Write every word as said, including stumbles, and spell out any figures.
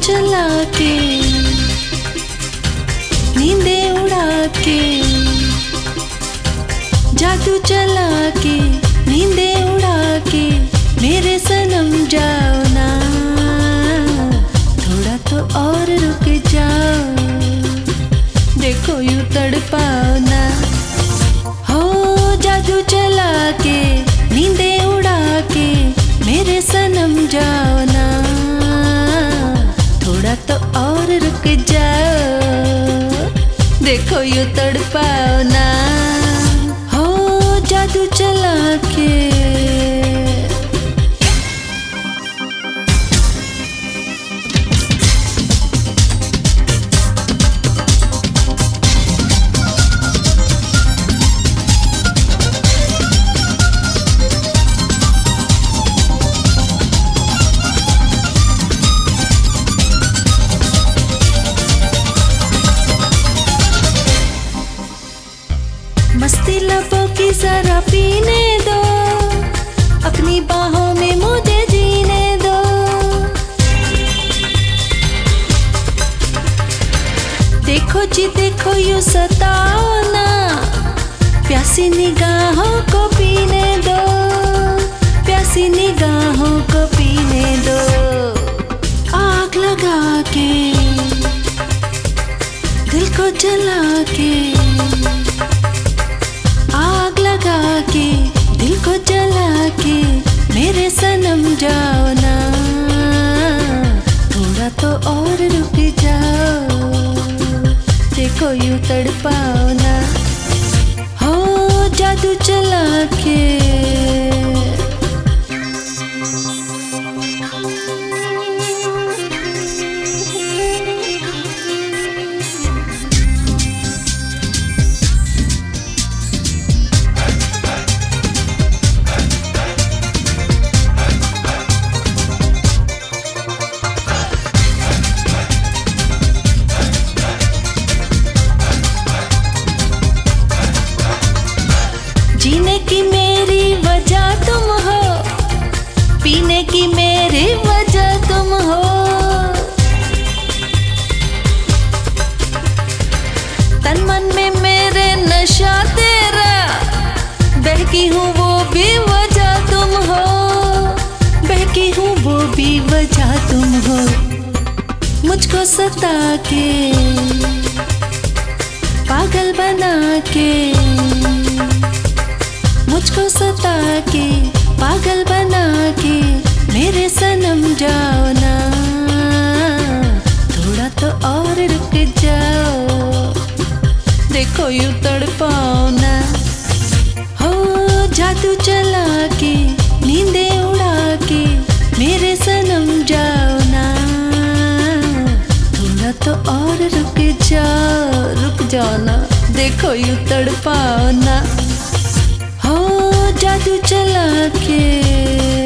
चला के नींदे उड़ा के, जादू चला के नींदे उड़ा के मेरे सनम जाओ ना, थोड़ा तो और रुक जाओ, देखो यूं तड़पाओ ना। हो जादू चला के नींदे उड़ा के मेरे सनम जाओ ना, थोड़ा तो और रुक जाओ, देखो यूं तड़पाओ ना। हो जादू चला के। मस्ती लबों की जरा पीने दो, अपनी बाहों में मुझे जीने दो। देखो जी देखो यूं सताओ ना, प्यासी निगाहों को पीने दो, प्यासी निगाहों को पीने दो। आग लगा के दिल को जला के, आग लगा के दिल को जला के मेरे सनम जाओ ना, थोड़ा तो और रुक जाओ, देखो यूं तड़पाओ ना। हो जादू चला के। जीने की मेरी वजह तुम हो, पीने की मेरी वजह तुम हो। तन मन में मेरे नशा तेरा, बहकी हूँ वो भी वजह तुम हो, बहकी हूँ वो भी वजह तुम हो। मुझको सता के पागल बना के, मुझको सता के पागल बना के मेरे सनम जाओ ना, थोड़ा तो और रुक जाओ, देखो यूं तड़पाओ ना। हो जादू चला के नींदे उड़ा के मेरे सनम जाओ ना, थोड़ा तो और रुक जाओ, रुक जाओ ना, देखो यूं तड़पाओ ना। हो जादू चला के।